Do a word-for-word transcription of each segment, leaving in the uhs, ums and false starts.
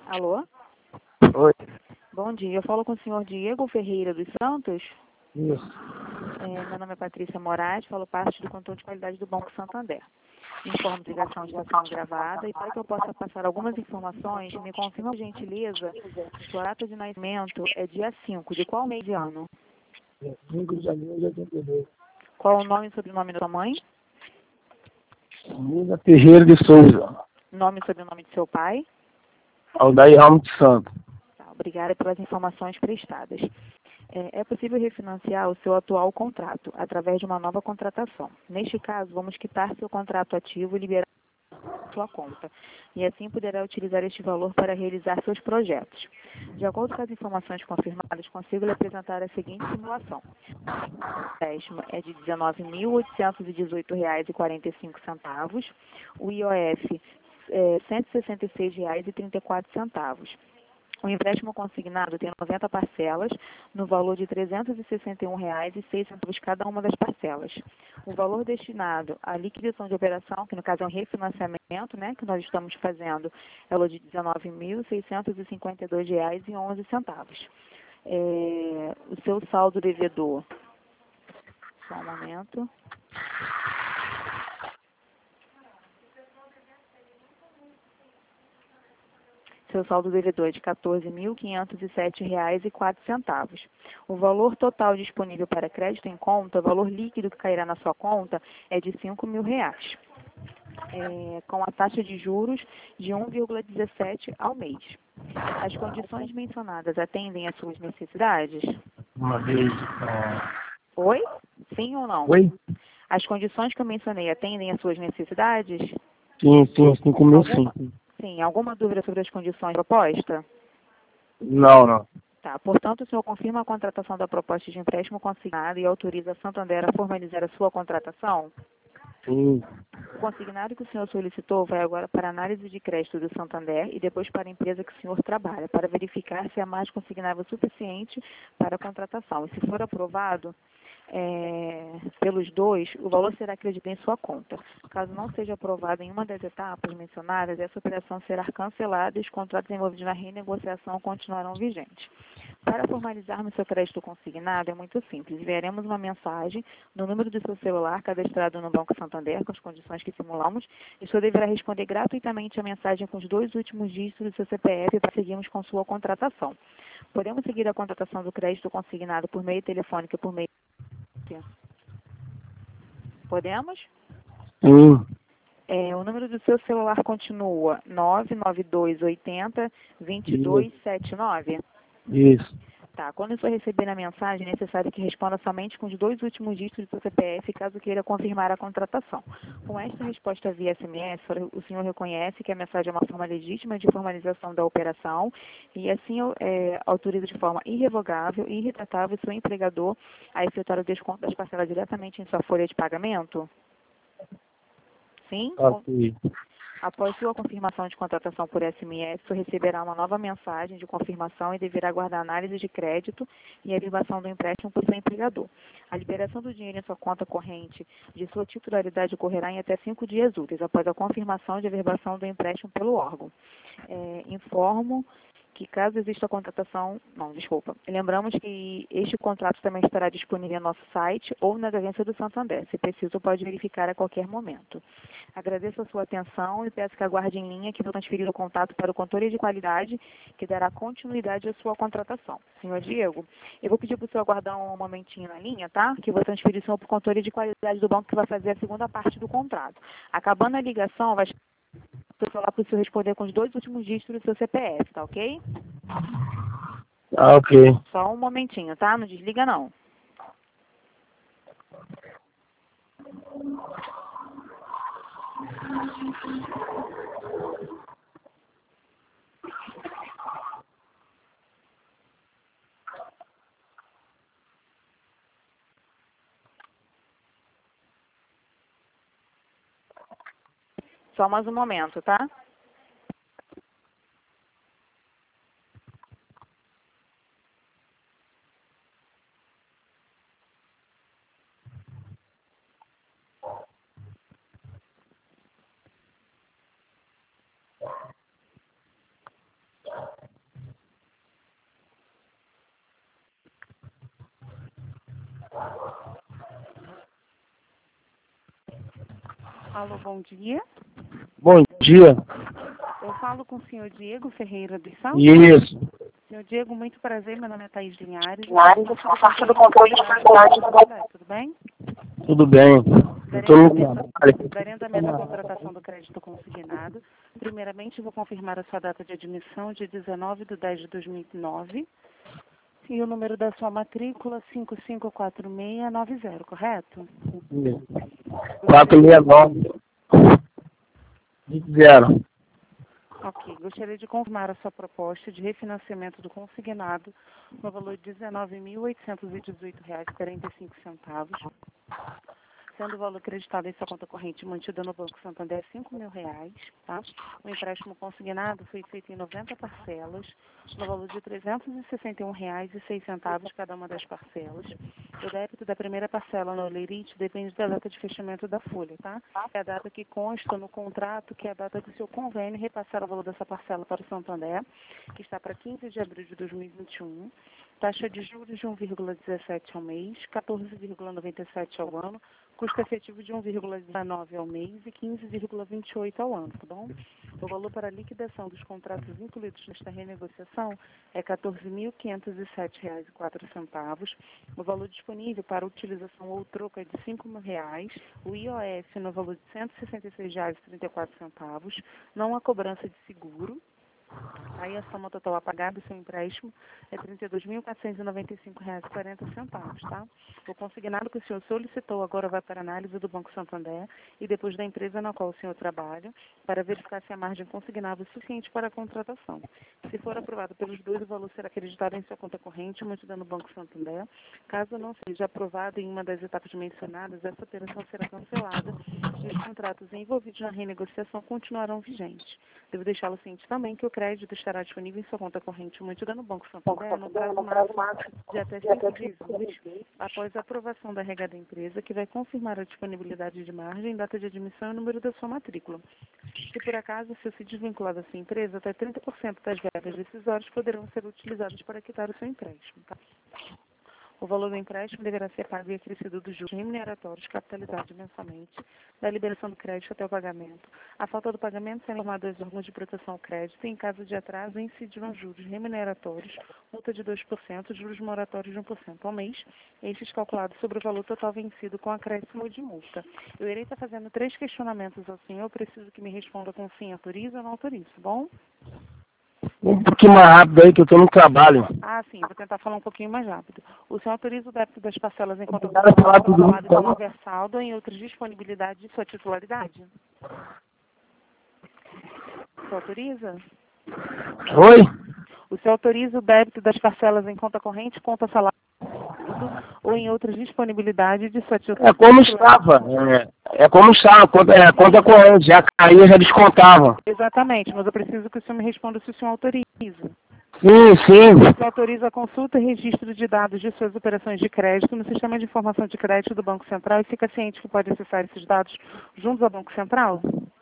Alô? Oi. Bom dia, eu falo com o senhor Diego Ferreira dos Santos. Isso. É, meu nome é Patrícia Moraes, falo parte do controle de qualidade do Banco Santander. Informo que a ligação está sendo gravada e para que eu possa passar algumas informações, me confirma, por gentileza, sua data de nascimento é dia cinco, de qual mês de ano? Dia cinco de janeiro de oitenta e dois. Qual o nome e sobrenome da sua mãe? Nina Ferreira de Souza. Nome e sobrenome de seu pai? Aldair Ramos de Santos. Tá, obrigada pelas informações prestadas. É, é possível refinanciar o seu atual contrato através de uma nova contratação. Neste caso, vamos quitar seu contrato ativo e liberar sua conta. E assim poderá utilizar este valor para realizar seus projetos. De acordo com as informações confirmadas, consigo lhe apresentar a seguinte simulação. O empréstimo é de dezenove mil oitocentos e dezoito reais e quarenta e cinco centavos. O I O F é cento e sessenta e seis reais e trinta e quatro centavos. O empréstimo consignado tem noventa parcelas, no valor de trezentos e sessenta e um reais e seis centavos cada uma das parcelas. O valor destinado à liquidação de operação, que no caso é um refinanciamento, né, que nós estamos fazendo, é o de dezenove mil seiscentos e cinquenta e dois reais e onze centavos. É, o seu saldo devedor, só um momento. Seu saldo devedor é de quatorze mil quinhentos e sete reais e quatro centavos. O valor total disponível para crédito em conta, o valor líquido que cairá na sua conta, é de cinco mil reais, é, com a taxa de juros de um vírgula dezessete ao mês. As condições mencionadas atendem às suas necessidades? Uma vez. É... Oi? Sim ou não? Oi? As condições que eu mencionei atendem às suas necessidades? Sim, sim, cinco mil Alguma, sim. sim, alguma dúvida sobre as condições propostas? Não, não. Tá, portanto, o senhor confirma a contratação da proposta de empréstimo consignado e autoriza a Santander a formalizar a sua contratação? Sim. O consignado que o senhor solicitou vai agora para a análise de crédito do Santander e depois para a empresa que o senhor trabalha, para verificar se a margem consignável é suficiente para a contratação. E se for aprovado é, pelos dois, o valor será acreditado em sua conta. Caso não seja aprovado em uma das etapas mencionadas, essa operação será cancelada e os contratos envolvidos na renegociação continuarão vigentes. Para formalizarmos seu crédito consignado é muito simples. Enviaremos uma mensagem no número do seu celular cadastrado no Banco Santander com as condições que simulamos. E o senhor deverá responder gratuitamente a mensagem com os dois últimos dígitos do seu C P F para seguirmos com sua contratação. Podemos seguir a contratação do crédito consignado por meio telefônico e por meio... Podemos? Sim. É, o número do seu celular continua nove nove dois oito zero, dois dois sete nove. Isso. Tá, quando o senhor receber a mensagem, é necessário que responda somente com os dois últimos dígitos do seu C P F, caso queira confirmar a contratação. Com esta resposta via S M S, o senhor reconhece que a mensagem é uma forma legítima de formalização da operação e assim é, autoriza de forma irrevogável e irretratável o seu empregador a efetuar o desconto das parcelas diretamente em sua folha de pagamento? Sim? Ok. Após sua confirmação de contratação por S M S, o senhor receberá uma nova mensagem de confirmação e deverá aguardar análise de crédito e a liberação do empréstimo por seu empregador. A liberação do dinheiro em sua conta corrente de sua titularidade ocorrerá em até cinco dias úteis, após a confirmação de averbação do empréstimo pelo órgão. É, informo que caso exista a contratação, não, desculpa, lembramos que este contrato também estará disponível no nosso site ou na agência do Santander. Se preciso, pode verificar a qualquer momento. Agradeço a sua atenção e peço que aguarde em linha que vou transferir o contato para o controle de qualidade, que dará continuidade à sua contratação. Senhor Diego, eu vou pedir para o senhor aguardar um momentinho na linha, tá? Que eu vou transferir o senhor para o controle de qualidade do banco, que vai fazer a segunda parte do contrato. Acabando a ligação, vai falar para o senhor responder com os dois últimos dígitos do seu C P F, tá ok? Ah, ok. Só um momentinho, tá? Não desliga, não. Só mais um momento, tá? Alô, bom dia. Bom dia. Eu falo com o senhor Diego Ferreira dos Santos. Isso. Senhor Diego, muito prazer. Meu nome é Thaís Linhares. Linhares, eu faço parte do controle de qualidade do banco. Tudo bem? Tudo bem. Eu tô no trabalho. Darei andamento à contratação do crédito consignado. Primeiramente, vou confirmar a sua data de admissão de dezenove de dez de dois mil e nove. E o número da sua matrícula cinco cinco quatro seis nove zero, correto? quatro seis nove. Zero. Ok. Gostaria de confirmar a sua proposta de refinanciamento do consignado no valor de dezenove mil oitocentos e dezoito reais e quarenta e cinco centavos, sendo o valor acreditado em sua conta corrente mantida no Banco Santander cinco mil reais. Tá? O empréstimo consignado foi feito em noventa parcelas, no valor de trezentos e sessenta e um reais e seis centavos cada uma das parcelas. O débito da primeira parcela no Olerite depende da data de fechamento da folha, tá? É a data que consta no contrato, que é a data do seu convênio, repassar o valor dessa parcela para o Santander, que está para quinze de abril de dois mil e vinte e um. Taxa de juros de um vírgula dezessete ao mês, quatorze vírgula noventa e sete ao ano, custo efetivo de um vírgula dezenove ao mês e quinze vírgula vinte e oito ao ano, tá bom? O valor para a liquidação dos contratos incluídos nesta renegociação é quatorze mil quinhentos e sete reais e quatro centavos. O valor disponível para utilização ou troca é de cinco mil reais. O I O F no valor de cento e sessenta e seis reais e trinta e quatro centavos. Não há cobrança de seguro. Aí a soma total a pagar do seu empréstimo é trinta e dois mil quatrocentos e noventa e cinco reais e quarenta centavos, tá? O consignado que o senhor solicitou agora vai para análise do Banco Santander e depois da empresa na qual o senhor trabalha, para verificar se a margem consignável é suficiente para a contratação. Se for aprovado pelos dois, o valor será acreditado em sua conta corrente, mantida no Banco Santander. Caso não seja aprovado em uma das etapas mencionadas, essa operação será cancelada e os contratos envolvidos na renegociação continuarão vigentes. Devo deixá-lo ciente também que o crédito estará disponível em sua conta corrente mantida no Banco Santander no prazo máximo de até cinco dias úteis após a aprovação da regra da empresa, que vai confirmar a disponibilidade de margem, data de admissão e o número da sua matrícula. Se por acaso o senhor se desvincular da sua empresa, até trinta por cento das verbas decisórias poderão ser utilizadas para quitar o seu empréstimo. Tá? O valor do empréstimo deverá ser pago e acrescido dos juros remuneratórios capitalizados mensalmente, da liberação do crédito até o pagamento. A falta do pagamento será informado aos órgãos de proteção ao crédito e, em caso de atraso, incidirão juros remuneratórios, multa de dois por cento, juros moratórios de um por cento ao mês, estes calculados sobre o valor total vencido com acréscimo de multa. Eu irei estar fazendo três questionamentos ao senhor, preciso que me responda com sim, autoriza ou não autoriza, bom? Um pouquinho mais rápido aí que eu tô no trabalho. Ah, sim, vou tentar falar um pouquinho mais rápido. O senhor autoriza o débito das parcelas em conta Obrigado pela tudo corrente isso, com tá? haver saldo em outras disponibilidades de sua titularidade? O senhor autoriza? Oi? O senhor autoriza o débito das parcelas em conta corrente, conta salário ou em outras disponibilidades de sua titularidade? É como estava. É, é como estava. Conta, é, conta corrente. Já caía, já descontava. Exatamente, mas eu preciso que o senhor me responda se o senhor autoriza. Sim, sim. Você autoriza a consulta e registro de dados de suas operações de crédito no Sistema de Informação de Crédito do Banco Central e fica ciente que pode acessar esses dados juntos ao Banco Central?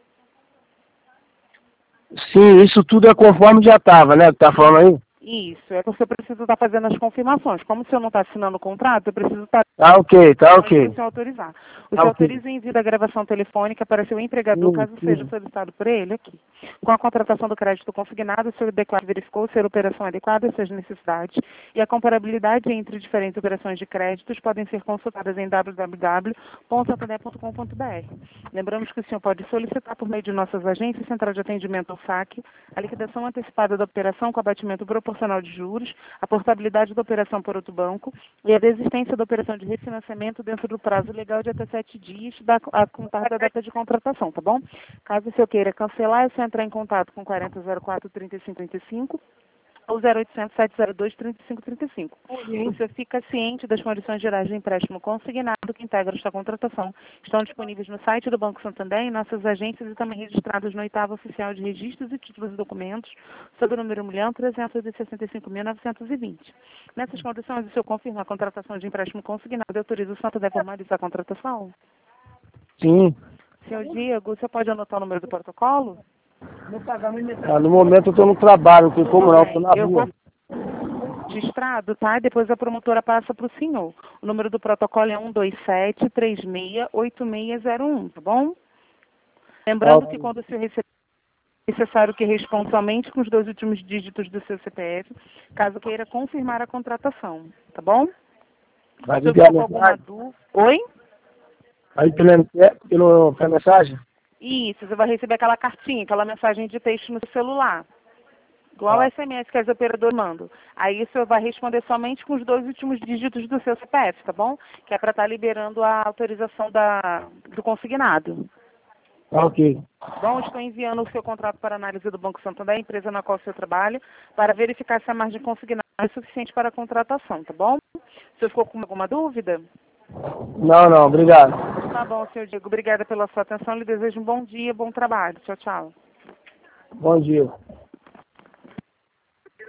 Sim, isso tudo é conforme já estava, né? Que tá falando aí? Isso, é porque eu preciso estar fazendo as confirmações. Como o senhor não está assinando o contrato, eu preciso estar... Tá ok, tá Pode ok. o senhor autorizar. O Tá senhor ok. autoriza o envio da gravação telefônica para seu empregador, Sim, caso sim. seja solicitado por ele aqui. Com a contratação do crédito consignado, o senhor declara que verificou se a operação é adequada às suas necessidades e a comparabilidade entre diferentes operações de créditos podem ser consultadas em w w w ponto santander ponto com ponto b r. Lembramos que o senhor pode solicitar por meio de nossas agências, Central de Atendimento ou F A C, a liquidação antecipada da operação com abatimento proporcional de juros, a portabilidade da operação por outro banco e a desistência da operação de refinanciamento dentro do prazo legal de até sete dias da, a contar da data de contratação, tá bom? Caso o senhor queira cancelar, é só entrar em contato com quarenta zero quatro, trinta e cinco trinta e cinco ou zero oitocentos, sete zero dois, trinta e cinco trinta e cinco. O senhor fica ciente das condições gerais de empréstimo consignado que integram esta contratação. Estão disponíveis no site do Banco Santander, em nossas agências e também registrados no oitavo Oficial de Registros e Títulos e Documentos, sob o número um milhão trezentos e sessenta e cinco mil novecentos e vinte. Nessas condições, o senhor confirma a contratação de empréstimo consignado e autoriza o Santander a formalizar a contratação? Sim. Senhor Diego, você pode anotar o número do protocolo? Ah, no momento eu tô no trabalho, não tem como não, tô na Eu rua. vou registrado, tá? E depois a promotora passa para o senhor. O número do protocolo é um dois sete, três seis, oito seis zero um, tá bom? Lembrando Tá. que quando o senhor receber, é necessário que responda somente com os dois últimos dígitos do seu C P F, caso queira confirmar a contratação, tá bom? Vai Se eu enviar ficou com alguma mensagem? dúvida... Oi? Aí pelo, pelo, pela mensagem? Isso, você vai receber aquela cartinha, aquela mensagem de texto no seu celular. Igual o Tá. S M S que as operadoras mandam. Aí o senhor vai responder somente com os dois últimos dígitos do seu C P F, tá bom? Que é para estar liberando a autorização da, do consignado. Tá ok. Bom, estou enviando o seu contrato para análise do Banco Santander, a empresa na qual o senhor trabalha, para verificar se a margem consignada é suficiente para a contratação, tá bom? O senhor ficou com alguma dúvida? Não, não, obrigado. Tá bom, senhor Diego. Obrigada pela sua atenção. Lhe desejo um bom dia, bom trabalho. Tchau, tchau. Bom dia.